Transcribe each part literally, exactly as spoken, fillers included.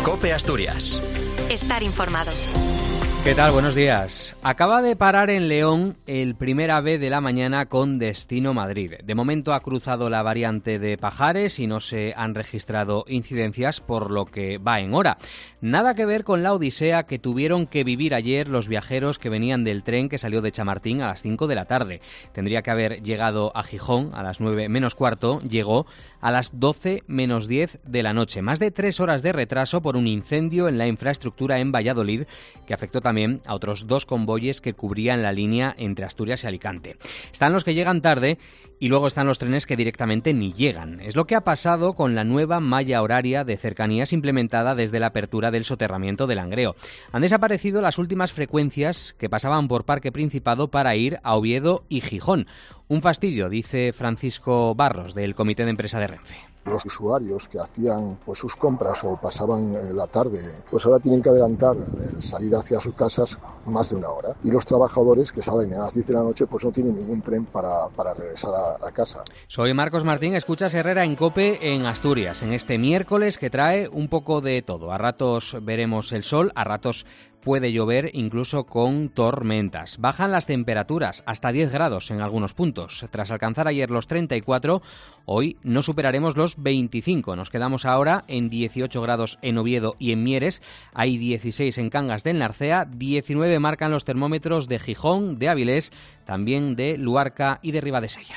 COPE Asturias. Estar informado. ¿Qué tal? Buenos días. Acaba de parar en León el primer AVE de la mañana con destino Madrid. De momento ha cruzado la variante de Pajares y no se han registrado incidencias, por lo que va en hora. Nada que ver con la odisea que tuvieron que vivir ayer los viajeros que venían del tren que salió de Chamartín a las cinco de la tarde. Tendría que haber llegado a Gijón a las nueve menos cuarto, llegó a las doce menos diez de la noche. Más de tres horas de retraso por un incendio en la infraestructura en Valladolid que afectó también a otros dos convoyes que cubrían la línea entre Asturias y Alicante. Están los que llegan tarde y luego están los trenes que directamente ni llegan. Es lo que ha pasado con la nueva malla horaria de cercanías implementada desde la apertura del soterramiento del Langreo. Han desaparecido las últimas frecuencias que pasaban por Parque Principado para ir a Oviedo y Gijón. Un fastidio, dice Francisco Barros, del Comité de Empresa de Renfe. Los usuarios que hacían pues sus compras o pasaban eh, la tarde, pues ahora tienen que adelantar eh, salir hacia sus casas más de una hora. Y los trabajadores que salen a las diez de la noche pues no tienen ningún tren para, para regresar a, a casa. Soy Marcos Martín, escuchas Herrera en COPE en Asturias, en este miércoles que trae un poco de todo. A ratos veremos el sol, a ratos puede llover incluso con tormentas. Bajan las temperaturas hasta diez grados en algunos puntos. Tras alcanzar ayer los treinta y cuatro, hoy no superaremos los veinticinco. Nos quedamos ahora en dieciocho grados en Oviedo y en Mieres. Hay dieciséis en Cangas del Narcea, diecinueve marcan los termómetros de Gijón, de Avilés, también de Luarca y de Ribadesella.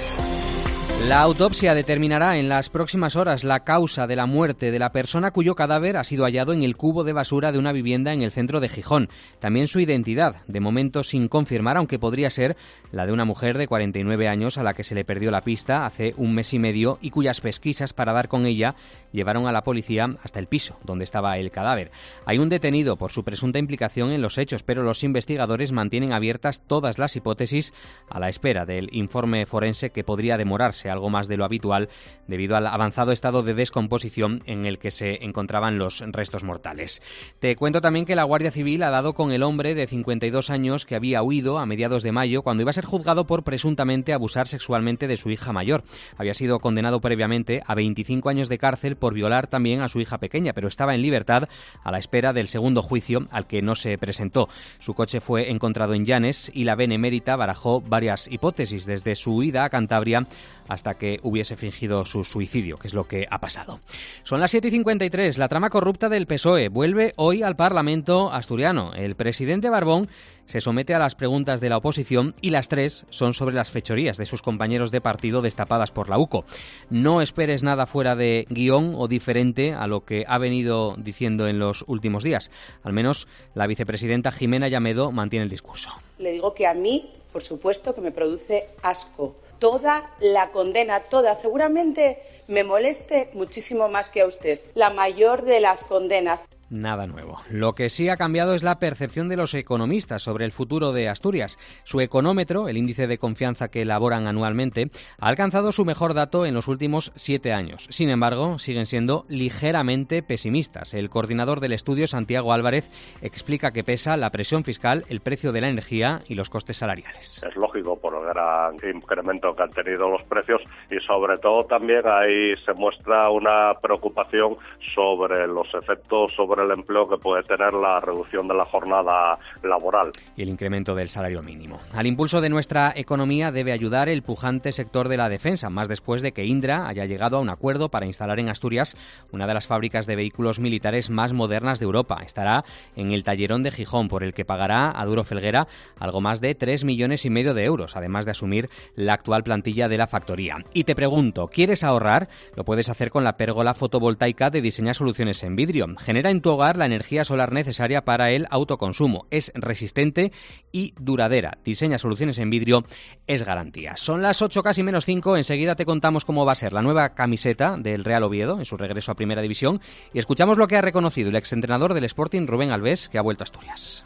La autopsia determinará en las próximas horas la causa de la muerte de la persona cuyo cadáver ha sido hallado en el cubo de basura de una vivienda en el centro de Gijón. También su identidad, de momento sin confirmar, aunque podría ser la de una mujer de cuarenta y nueve años a la que se le perdió la pista hace un mes y medio y cuyas pesquisas para dar con ella llevaron a la policía hasta el piso donde estaba el cadáver. Hay un detenido por su presunta implicación en los hechos, pero los investigadores mantienen abiertas todas las hipótesis a la espera del informe forense que podría demorarse algo más de lo habitual debido al avanzado estado de descomposición en el que se encontraban los restos mortales. Te cuento también que la Guardia Civil ha dado con el hombre de cincuenta y dos años que había huido a mediados de mayo cuando iba a ser juzgado por presuntamente abusar sexualmente de su hija mayor. Había sido condenado previamente a veinticinco años de cárcel por violar también a su hija pequeña, pero estaba en libertad a la espera del segundo juicio al que no se presentó. Su coche fue encontrado en Llanes y la Benemérita barajó varias hipótesis, desde su huida a Cantabria hasta que hubiese fingido su suicidio, que es lo que ha pasado. Son las siete y cincuenta y tres. La trama corrupta del P S O E vuelve hoy al Parlamento asturiano. El presidente Barbón se somete a las preguntas de la oposición y las tres son sobre las fechorías de sus compañeros de partido destapadas por la U C O. No esperes nada fuera de guión o diferente a lo que ha venido diciendo en los últimos días. Al menos la vicepresidenta Jimena Llamedo mantiene el discurso. Le digo que a mí, por supuesto, que me produce asco. Toda la condena, toda, seguramente me moleste muchísimo más que a usted. La mayor de las condenas. Nada nuevo. Lo que sí ha cambiado es la percepción de los economistas sobre el futuro de Asturias. Su económetro, el índice de confianza que elaboran anualmente, ha alcanzado su mejor dato en los últimos siete años. Sin embargo, siguen siendo ligeramente pesimistas. El coordinador del estudio, Santiago Álvarez, explica que pesa la presión fiscal, el precio de la energía y los costes salariales. Es lógico por el gran incremento que han tenido los precios y sobre todo también ahí se muestra una preocupación sobre los efectos sobre el empleo que puede tener la reducción de la jornada laboral. Y el incremento del salario mínimo. Al impulso de nuestra economía debe ayudar el pujante sector de la defensa, más después de que Indra haya llegado a un acuerdo para instalar en Asturias una de las fábricas de vehículos militares más modernas de Europa. Estará en el Tallerón de Gijón, por el que pagará a Duro Felguera algo más de tres millones y medio de euros, además de asumir la actual plantilla de la factoría. Y te pregunto, ¿quieres ahorrar? Lo puedes hacer con la pérgola fotovoltaica de Diseña Soluciones en Vidrio. Genera en tu hogar la energía solar necesaria para el autoconsumo. Es resistente y duradera. Diseña Soluciones en Vidrio, es garantía. Son las ocho casi menos cinco. Enseguida te contamos cómo va a ser la nueva camiseta del Real Oviedo en su regreso a Primera División y escuchamos lo que ha reconocido el exentrenador del Sporting, Rubén Alves, que ha vuelto a Asturias.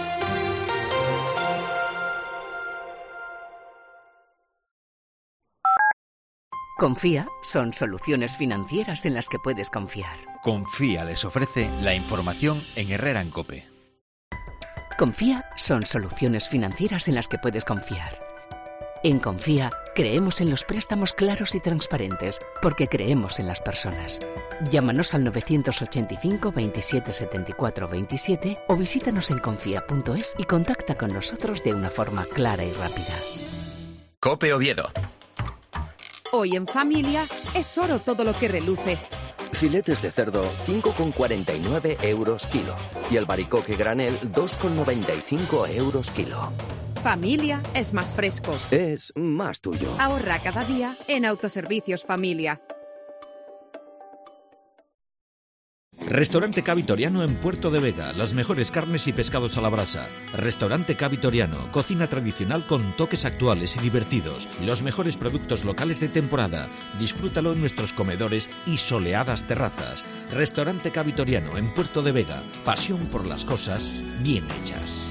Confía son soluciones financieras en las que puedes confiar. Confía les ofrece la información en Herrera en COPE. Confía son soluciones financieras en las que puedes confiar. En Confía, creemos en los préstamos claros y transparentes, porque creemos en las personas. Llámanos al novecientos ochenta y cinco, veintisiete, setenta y cuatro, veintisiete o visítanos en confía punto es y contacta con nosotros de una forma clara y rápida. COPE Oviedo. Hoy en familia es oro todo lo que reluce. Filetes de cerdo cinco con cuarenta y nueve euros kilo y albaricoque granel dos con noventa y cinco euros kilo. Familia es más fresco. Es más tuyo. Ahorra cada día en Autoservicios Familia. Restaurante Ca Vitoriano en Puerto de Vega. Las mejores carnes y pescados a la brasa. Restaurante Ca Vitoriano. Cocina tradicional con toques actuales y divertidos. Los mejores productos locales de temporada. Disfrútalo en nuestros comedores y soleadas terrazas. Restaurante Ca Vitoriano en Puerto de Vega. Pasión por las cosas bien hechas.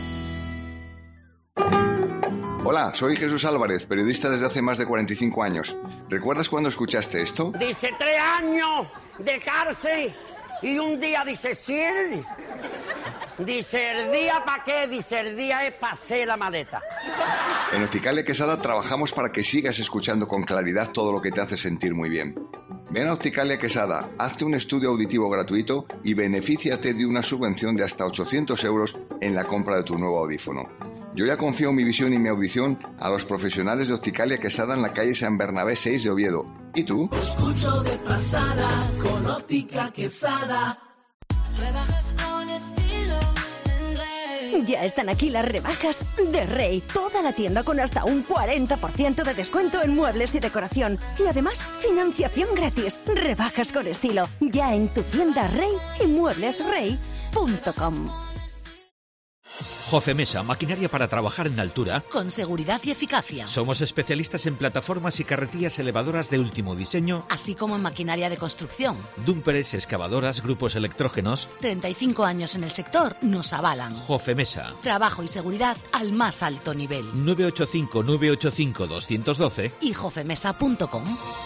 Hola, soy Jesús Álvarez, periodista desde hace más de cuarenta y cinco años. ¿Recuerdas cuando escuchaste esto? Dice tres años de cárcel y un día dice cien. Dice el día para qué, dice el día es para hacer la maleta. En Opticalia Quesada trabajamos para que sigas escuchando con claridad todo lo que te hace sentir muy bien. Ven a Opticalia Quesada, hazte un estudio auditivo gratuito y benefíciate de una subvención de hasta ochocientos euros en la compra de tu nuevo audífono. Yo ya confío mi visión y mi audición a los profesionales de Opticalia Quesada en la calle San Bernabé seis de Oviedo. ¿Y tú? Te escucho de pasada con Óptica Quesada. Rebajas con estilo en Rey. Ya están aquí las rebajas de Rey. Toda la tienda con hasta un cuarenta por ciento de descuento en muebles y decoración. Y además, financiación gratis. Rebajas con estilo. Ya en tu tienda Rey y muebles rey punto com. Jofemesa, maquinaria para trabajar en altura. Con seguridad y eficacia. Somos especialistas en plataformas y carretillas elevadoras de último diseño. Así como en maquinaria de construcción. Dúmperes, excavadoras, grupos electrógenos. treinta y cinco años en el sector nos avalan. Jofemesa. Trabajo y seguridad al más alto nivel. nueve ocho cinco, nueve ocho cinco, dos uno dos y jofemesa punto com.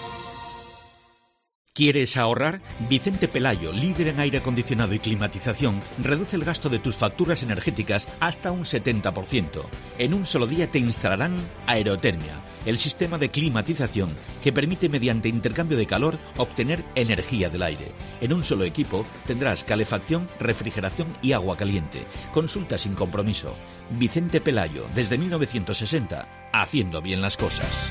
¿Quieres ahorrar? Vicente Pelayo, líder en aire acondicionado y climatización, reduce el gasto de tus facturas energéticas hasta un setenta por ciento. En un solo día te instalarán Aerotermia, el sistema de climatización que permite mediante intercambio de calor obtener energía del aire. En un solo equipo tendrás calefacción, refrigeración y agua caliente. Consulta sin compromiso. Vicente Pelayo, desde mil novecientos sesenta, haciendo bien las cosas.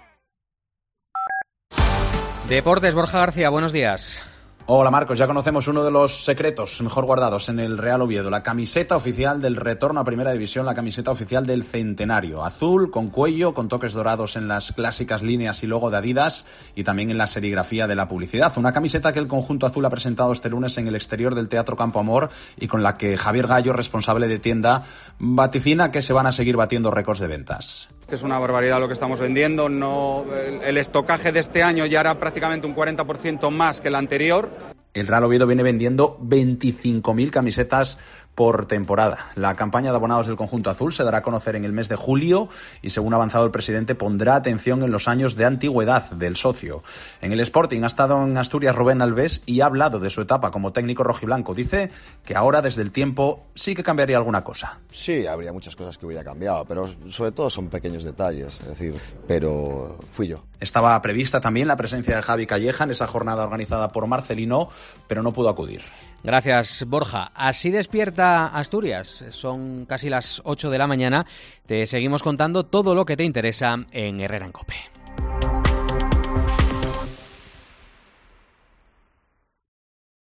Deportes, Borja García, buenos días. Hola Marcos, ya conocemos uno de los secretos mejor guardados en el Real Oviedo, la camiseta oficial del retorno a Primera División, la camiseta oficial del centenario, azul, con cuello, con toques dorados en las clásicas líneas y logo de Adidas y también en la serigrafía de la publicidad. Una camiseta que el conjunto azul ha presentado este lunes en el exterior del Teatro Campo Amor y con la que Javier Gallo, responsable de tienda, vaticina que se van a seguir batiendo récords de ventas. Es una barbaridad lo que estamos vendiendo, no, el, el estocaje de este año ya era prácticamente un cuarenta por ciento más que el anterior. El Real Oviedo viene vendiendo veinticinco mil camisetas por temporada. La campaña de abonados del conjunto azul se dará a conocer en el mes de julio y, según ha avanzado el presidente, pondrá atención en los años de antigüedad del socio. En el Sporting ha estado en Asturias Rubén Alves y ha hablado de su etapa como técnico rojiblanco. Dice que ahora, desde el tiempo, sí que cambiaría alguna cosa. Sí, habría muchas cosas que hubiera cambiado, pero sobre todo son pequeños detalles, es decir, pero fui yo. Estaba prevista también la presencia de Javi Calleja en esa jornada organizada por Marcelino, pero no pudo acudir. Gracias, Borja. Así despierta Asturias. Son casi las ocho de la mañana. Te seguimos contando todo lo que te interesa en Herrera en COPE.